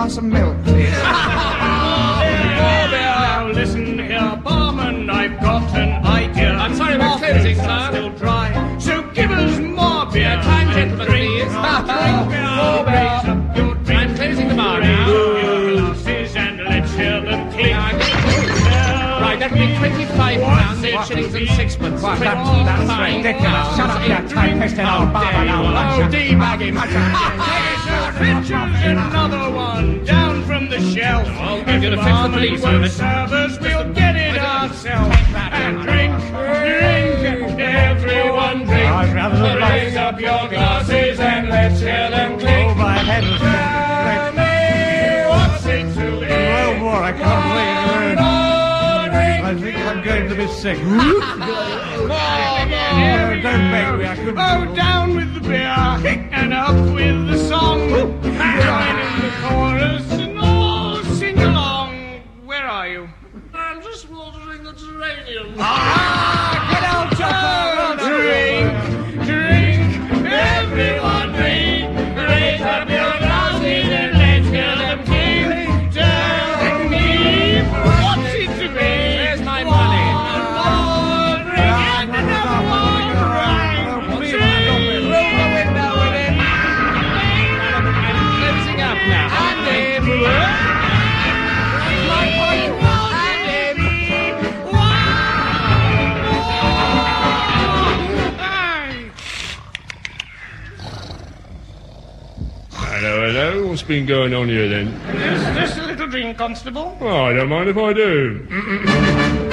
glass of milk, please? Now listen here, barman, I've got an idea. I'm sorry, we're closing, sir. Still dry, so give us more beer. Time, gentlemen, please. More beer. I'm closing the bar now. Glasses and let's hear them clink. Right, that'll be £25, 8 shillings and sixpence. What, that's ridiculous. Shut up, you tight-fisted old barber now. Oh, debag him. Fetches another one down from the shelf. I'll give you the fix the police with it. Servers, we'll get it ourselves. And drink, everyone drink. I'd rather the Raise up your glasses and let's hear them clink. Oh, my head is Tell me what's it to be? well, more, I can't believe it. I think I'm going to be sick. Oh, don't make me, I couldn't. Oh, down with the beer and up with the song. Join in the chorus and all sing along. Where are you? I'm just watering the geranium. Get out, Chopper! Drink, everyone drink. Raise up your glasses and let's hear them clink. Tell me what's it to be? Where's my money? One more drink and another one right. please, Roll the window with it. I'm closing up now. Hello, what's been going on here then? Just a little drink, Constable. Oh, I don't mind if I do.